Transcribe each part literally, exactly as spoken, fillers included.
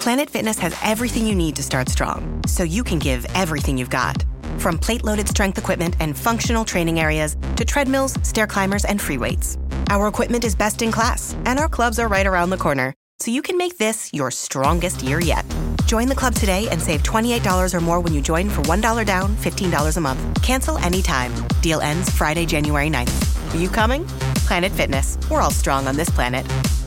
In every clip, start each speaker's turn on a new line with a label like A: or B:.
A: Planet Fitness has everything you need to start strong, so you can give everything you've got. From plate-loaded strength equipment and functional training areas to treadmills, stair climbers, and free weights. Our equipment is best in class, and our clubs are right around the corner, so you can make this your strongest year yet. Join the club today and save twenty-eight dollars or more when you join for one dollar down, fifteen dollars a month. Cancel anytime. Deal ends Friday, January ninth. Are you coming? Planet Fitness. We're all strong on this planet.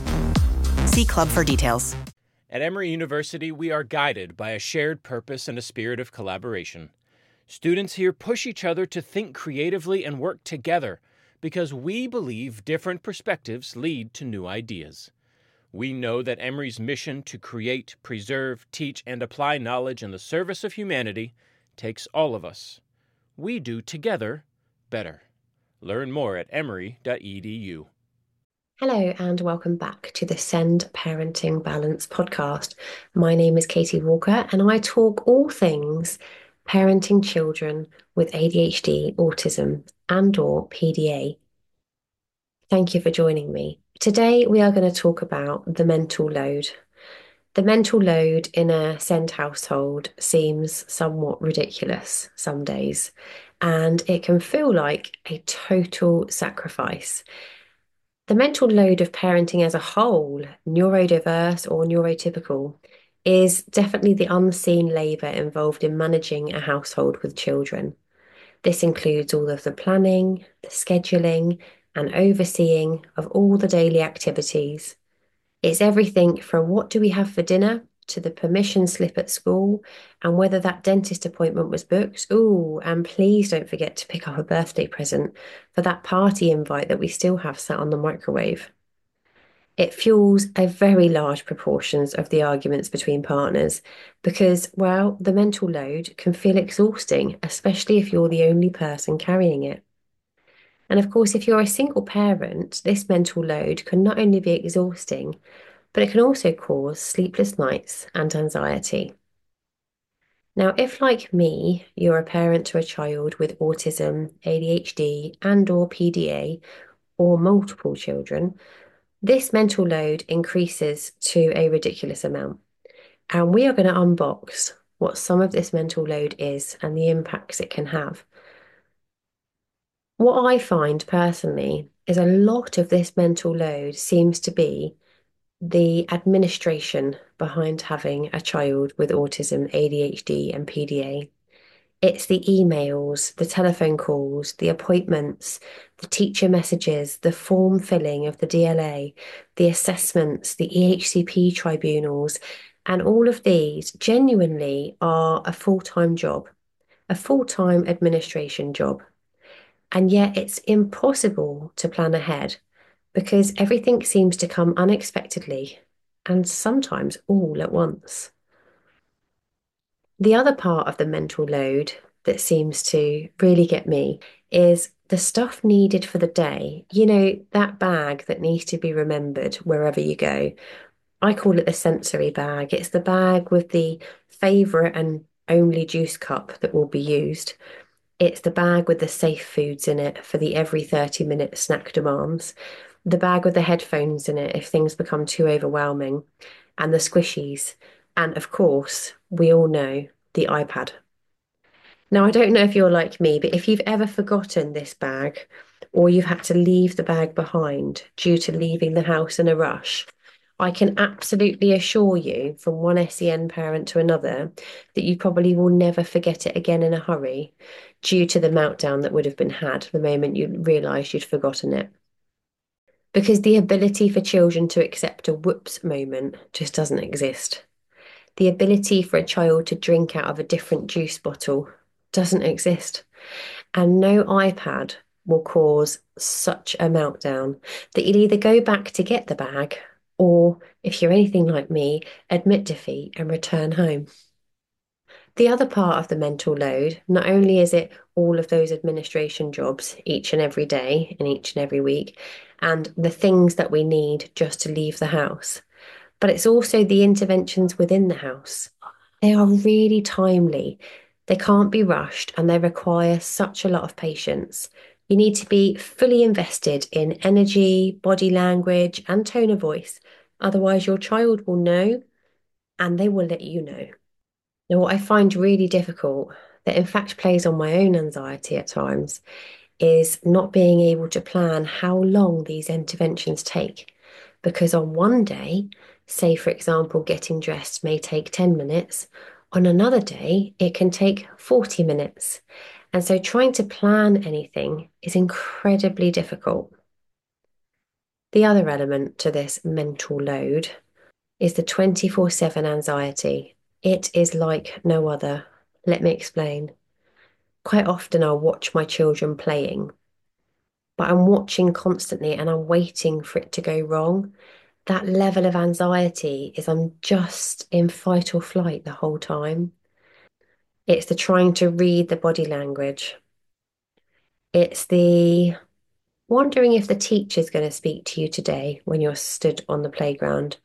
A: See club for details.
B: At Emory University, we are guided by a shared purpose and a spirit of collaboration. Students here push each other to think creatively and work together because we believe different perspectives lead to new ideas. We know that Emory's mission to create, preserve, teach, and apply knowledge in the service of humanity takes all of us. We do together better. Learn more at emory dot e d u.
C: Hello and welcome back to the Send Parenting Balance podcast. My name is Katie Walker and I talk all things parenting children with A D H D, autism and or P D A. Thank you for joining me. Today we are going to talk about the mental load. The mental load in a Send household seems somewhat ridiculous some days, and it can feel like a total sacrifice. The mental load of parenting as a whole, neurodiverse or neurotypical, is definitely the unseen labour involved in managing a household with children. This includes all of the planning, the scheduling, and overseeing of all the daily activities. It's everything from what do we have for dinner to the permission slip at school and whether that dentist appointment was booked. Ooh, and please don't forget to pick up a birthday present for that party invite that we still have sat on the microwave. It fuels a very large proportions of the arguments between partners because, well, the mental load can feel exhausting, especially if you're the only person carrying it. And of course, if you're a single parent, this mental load can not only be exhausting, but it can also cause sleepless nights and anxiety. Now, if like me, you're a parent to a child with autism, A D H D and or P D A, or multiple children, this mental load increases to a ridiculous amount. And we are going to unbox what some of this mental load is and the impacts it can have. What I find personally is a lot of this mental load seems to be the administration behind having a child with autism, A D H D and P D A. It's the emails, the telephone calls, the appointments, the teacher messages, the form filling of the D L A, the assessments, the E H C P tribunals, and all of these genuinely are a full-time job, a full-time administration job. And yet it's impossible to plan ahead because everything seems to come unexpectedly and sometimes all at once. The other part of the mental load that seems to really get me is the stuff needed for the day. You know, that bag that needs to be remembered wherever you go. I call it the sensory bag. It's the bag with the favourite and only juice cup that will be used. It's the bag with the safe foods in it for the every thirty minute snack demands, the bag with the headphones in it if things become too overwhelming, and the squishies. And of course, we all know the iPad. Now, I don't know if you're like me, but if you've ever forgotten this bag or you've had to leave the bag behind due to leaving the house in a rush, I can absolutely assure you from one S E N parent to another that you probably will never forget it again in a hurry due to the meltdown that would have been had the moment you realised you'd forgotten it. Because the ability for children to accept a whoops moment just doesn't exist. The ability for a child to drink out of a different juice bottle doesn't exist. And no iPad will cause such a meltdown that you'll either go back to get the bag or, if you're anything like me, admit defeat and return home. The other part of the mental load, not only is it all of those administration jobs each and every day and each and every week, and the things that we need just to leave the house, but it's also the interventions within the house. They are really timely. They can't be rushed and they require such a lot of patience. You need to be fully invested in energy, body language, and tone of voice. Otherwise, your child will know and they will let you know. Now, what I find really difficult, that in fact plays on my own anxiety at times, is not being able to plan how long these interventions take. Because on one day, say for example, getting dressed may take ten minutes, on another day, it can take forty minutes. And so trying to plan anything is incredibly difficult. The other element to this mental load is the twenty-four seven anxiety. It is like no other. Let me explain. Quite often I'll watch my children playing, but I'm watching constantly and I'm waiting for it to go wrong. That level of anxiety is I'm just in fight or flight the whole time. It's the trying to read the body language. It's the wondering if the teacher's going to speak to you today when you're stood on the playground.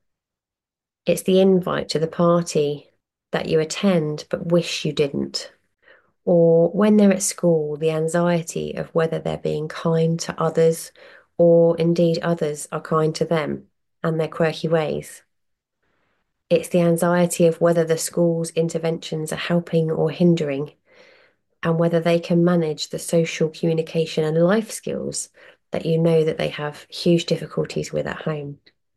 C: It's the invite to the party that you attend but wish you didn't. Or when they're at school, the anxiety of whether they're being kind to others or indeed others are kind to them and their quirky ways. It's the anxiety of whether the school's interventions are helping or hindering, and whether they can manage the social communication and life skills that you know that they have huge difficulties with at home.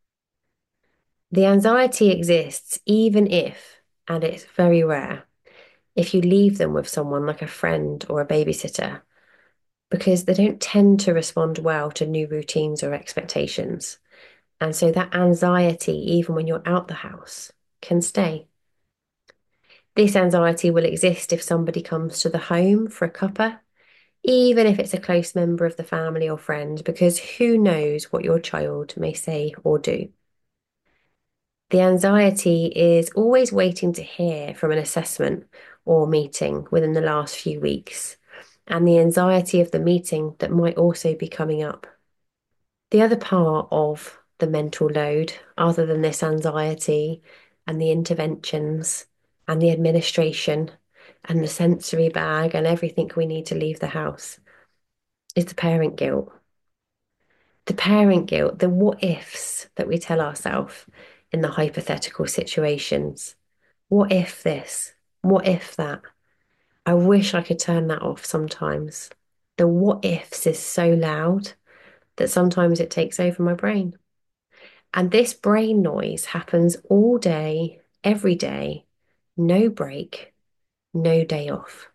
C: The anxiety exists even if, and it's very rare, if you leave them with someone like a friend or a babysitter, because they don't tend to respond well to new routines or expectations. And so that anxiety, even when you're out the house, can stay. This anxiety will exist if somebody comes to the home for a cuppa, even if it's a close member of the family or friend, because who knows what your child may say or do. The anxiety is always waiting to hear from an assessment or meeting within the last few weeks, and the anxiety of the meeting that might also be coming up. The other part of the mental load, other than this anxiety and the interventions and the administration and the sensory bag and everything we need to leave the house, is the parent guilt. The parent guilt, the what ifs that we tell ourselves in the hypothetical situations. What if this? What if that? I wish I could turn that off sometimes. The what ifs is so loud that sometimes it takes over my brain. And this brain noise happens all day, every day, no break, no day off.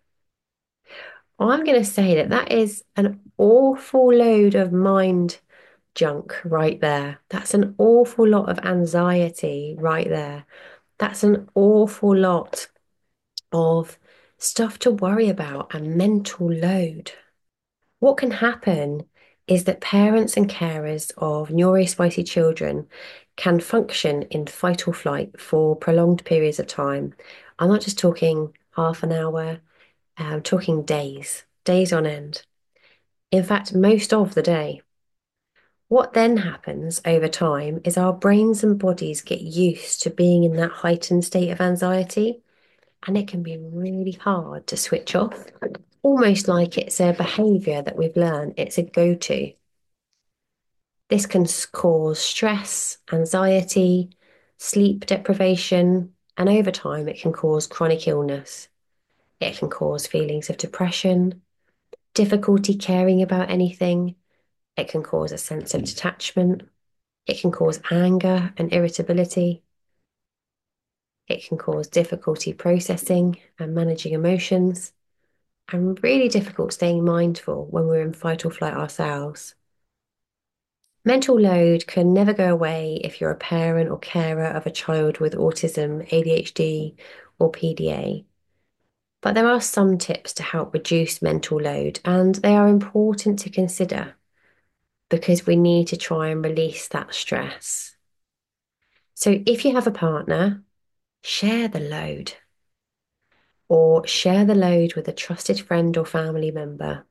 C: I'm going to say that that is an awful load of mind junk right there. That's an awful lot of anxiety right there. That's an awful lot of stuff to worry about and mental load. What can happen is that parents and carers of neurospicy children can function in fight or flight for prolonged periods of time. I'm not just talking half an hour, I'm talking days, days on end. In fact, most of the day. What then happens over time is our brains and bodies get used to being in that heightened state of anxiety, and it can be really hard to switch off, almost like it's a behavior that we've learned, it's a go-to. This can cause stress, anxiety, sleep deprivation, and over time it can cause chronic illness. It can cause feelings of depression, difficulty caring about anything. It can cause a sense of detachment. It can cause anger and irritability. It can cause difficulty processing and managing emotions, and really difficult staying mindful when we're in fight or flight ourselves. Mental load can never go away if you're a parent or carer of a child with autism, A D H D, or P D A. But there are some tips to help reduce mental load, and they are important to consider because we need to try and release that stress. So if you have a partner, share the load, or share the load with a trusted friend or family member.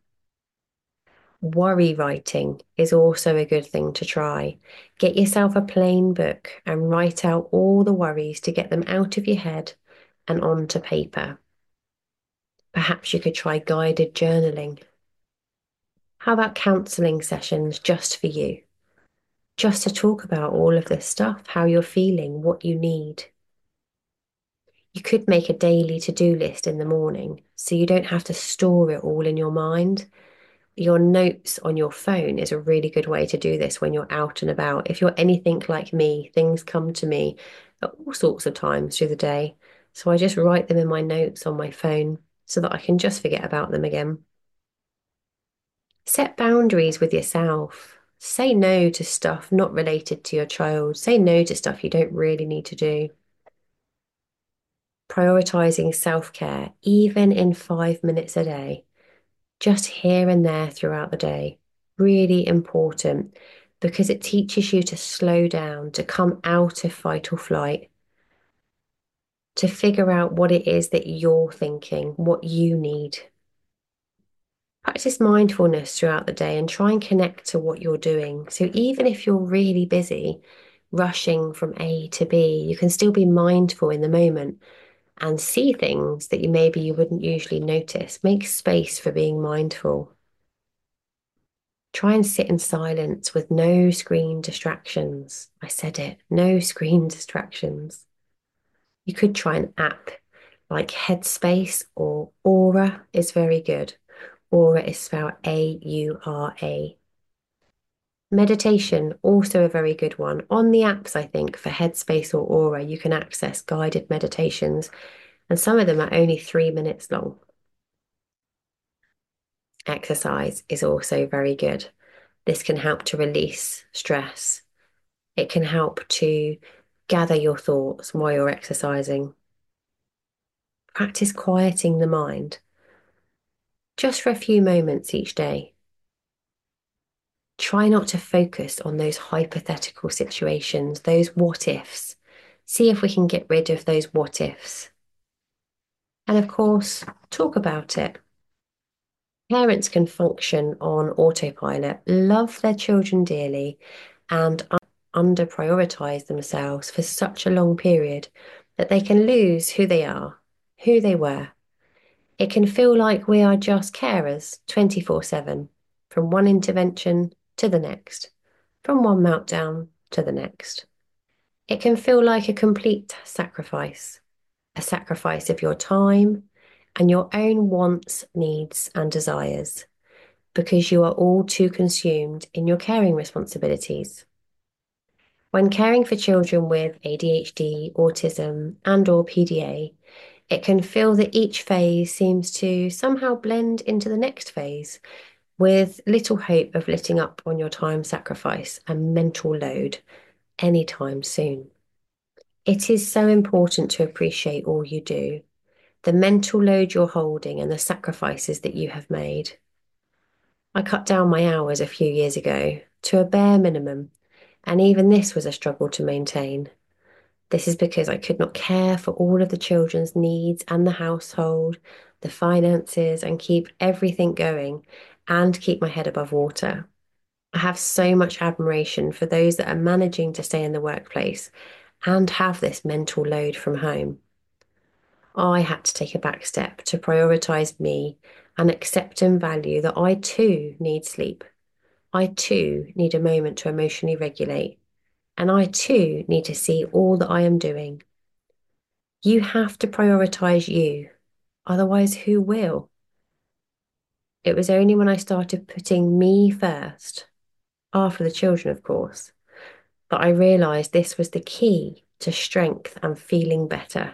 C: Worry writing is also a good thing to try. Get yourself a plain book and write out all the worries to get them out of your head and onto paper. Perhaps you could try guided journaling. How about counselling sessions just for you? Just to talk about all of this stuff, how you're feeling, what you need. You could make a daily to-do list in the morning so you don't have to store it all in your mind. Your notes on your phone is a really good way to do this when you're out and about. If you're anything like me, things come to me at all sorts of times through the day. So I just write them in my notes on my phone so that I can just forget about them again. Set boundaries with yourself. Say no to stuff not related to your child. Say no to stuff you don't really need to do. Prioritizing self-care, even in five minutes a day, just here and there throughout the day. Really important because it teaches you to slow down, to come out of fight or flight, to figure out what it is that you're thinking, what you need. Practice mindfulness throughout the day and try and connect to what you're doing. So even if you're really busy, rushing from A to B, you can still be mindful in the moment and see things that you maybe you wouldn't usually notice. Make space for being mindful. Try and sit in silence with no screen distractions. I said it, no screen distractions. You could try an app like Headspace or Aura is very good. Aura is spelled A U R A. Meditation, also a very good one. On the apps, I think, for Headspace or Aura, you can access guided meditations, and some of them are only three minutes long. Exercise is also very good. This can help to release stress. It can help to gather your thoughts while you're exercising. Practice quieting the mind just for a few moments each day. Try not to focus on those hypothetical situations, those what ifs. See if we can get rid of those what ifs. And of course, talk about it. Parents can function on autopilot, love their children dearly, and under prioritize themselves for such a long period that they can lose who they are, who they were. It can feel like we are just carers twenty-four seven, from one intervention to the next, from one meltdown to the next. It can feel like a complete sacrifice, a sacrifice of your time and your own wants, needs, and desires, because you are all too consumed in your caring responsibilities. When caring for children with A D H D, autism, and or P D A, it can feel that each phase seems to somehow blend into the next phase with little hope of letting up on your time sacrifice and mental load anytime soon. It is so important to appreciate all you do, the mental load you're holding and the sacrifices that you have made. I cut down my hours a few years ago to a bare minimum, and even this was a struggle to maintain. This is because I could not care for all of the children's needs and the household, the finances, and keep everything going and keep my head above water. I have so much admiration for those that are managing to stay in the workplace and have this mental load from home. I had to take a back step to prioritize me and accept and value that I too need sleep. I too need a moment to emotionally regulate. And I too need to see all that I am doing. You have to prioritize you. Otherwise, who will? It was only when I started putting me first, after the children, of course, that I realized this was the key to strength and feeling better.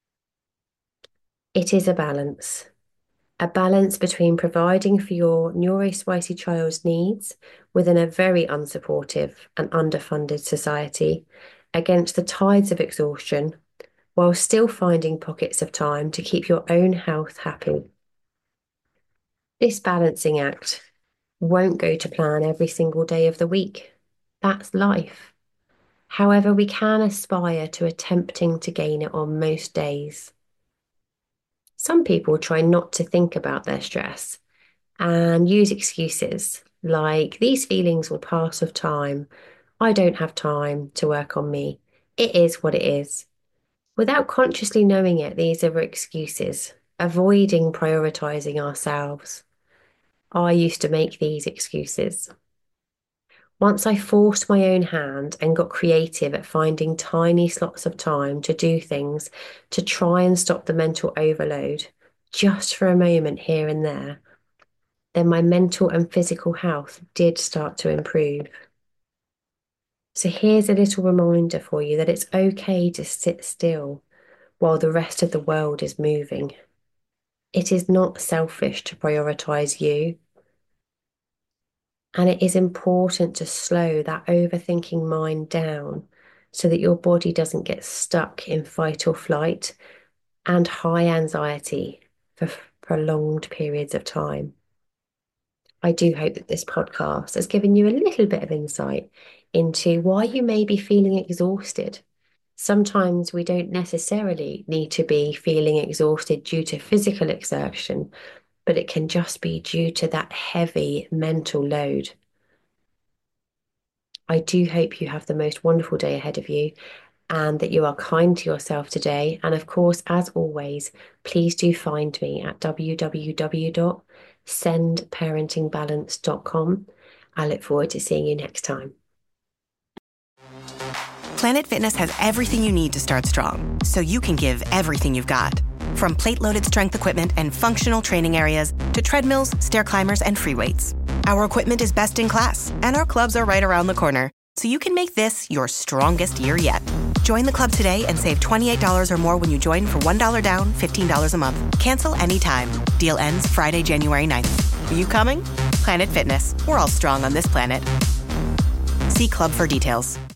C: It is a balance, a balance between providing for your neurospicy child's needs within a very unsupportive and underfunded society against the tides of exhaustion, while still finding pockets of time to keep your own health happy. This balancing act won't go to plan every single day of the week. That's life. However, we can aspire to attempting to gain it on most days. Some people try not to think about their stress and use excuses like, these feelings will pass with time. I don't have time to work on me. It is what it is. Without consciously knowing it, these are excuses, avoiding prioritizing ourselves. I used to make these excuses. Once I forced my own hand and got creative at finding tiny slots of time to do things to try and stop the mental overload, just for a moment here and there, then my mental and physical health did start to improve. So here's a little reminder for you that it's okay to sit still while the rest of the world is moving. It is not selfish to prioritize you. And it is important to slow that overthinking mind down so that your body doesn't get stuck in fight or flight and high anxiety for prolonged periods of time. I do hope that this podcast has given you a little bit of insight into why you may be feeling exhausted. Sometimes we don't necessarily need to be feeling exhausted due to physical exertion, but it can just be due to that heavy mental load. I do hope you have the most wonderful day ahead of you and that you are kind to yourself today. And of course, as always, please do find me at w w w dot send parenting balance dot com. I look forward to seeing you next time.
A: Planet Fitness has everything you need to start strong, so you can give everything you've got. From plate-loaded strength equipment and functional training areas to treadmills, stair climbers, and free weights. Our equipment is best in class, and our clubs are right around the corner, so you can make this your strongest year yet. Join the club today and save twenty-eight dollars or more when you join for one dollar down, fifteen dollars a month. Cancel anytime. Deal ends Friday, January ninth. Are you coming? Planet Fitness. We're all strong on this planet. See club for details.